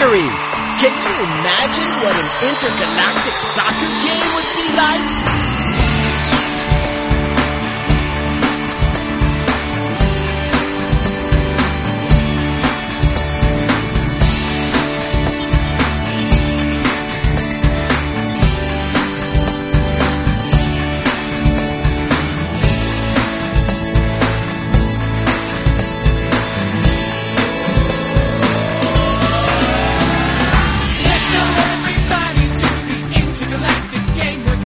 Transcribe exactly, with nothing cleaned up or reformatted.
Mercury. Can you imagine what an intergalactic soccer game would be?